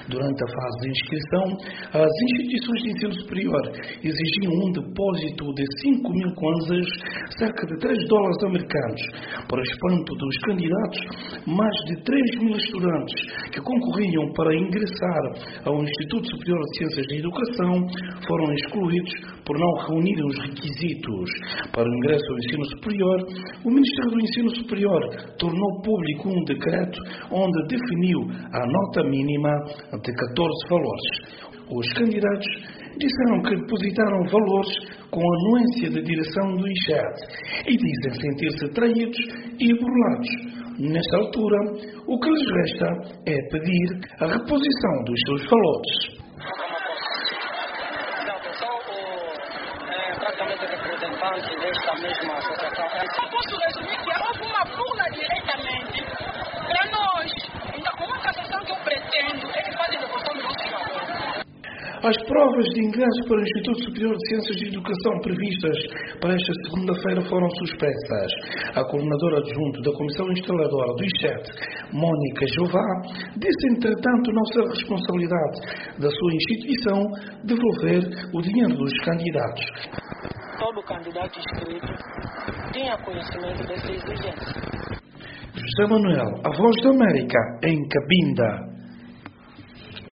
Durante a fase de inscrição, as instituições de ensino superior exigiam um depósito de 5.000 kwanzas, cerca de $3 americanos. Para espanto dos candidatos, mais de 3.000 estudantes que concorriam para ingressar ao Instituto Superior de Ciências de Educação foram excluídos por não reunirem os requisitos. Para o ingresso ao ensino superior, o Ministério do Ensino Superior tornou público um decreto onde definiu a nota mínima de 14 valores. Os candidatos disseram que depositaram valores com a anuência da direção do ICHET e dizem sentir-se traídos e burlados. Nesta altura, o que lhes resta é pedir a reposição dos seus valores. Praticamente representante desta mesma associação. Só posso resumir que houve uma burla diretamente para nós. Então, com a cassação que eu pretendo, eles fazem devolução do nosso valor. As provas de ingresso para o Instituto Superior de Ciências de Educação previstas para esta segunda-feira foram suspensas. A coordenadora adjunta da Comissão Instaladora do ICHET, Mónica Jová, disse, entretanto, não ser responsabilidade da sua instituição devolver o dinheiro dos candidatos. Todo candidato inscrito tinha conhecimento dessa exigência. José Manuel, a Voz da América, em Cabinda.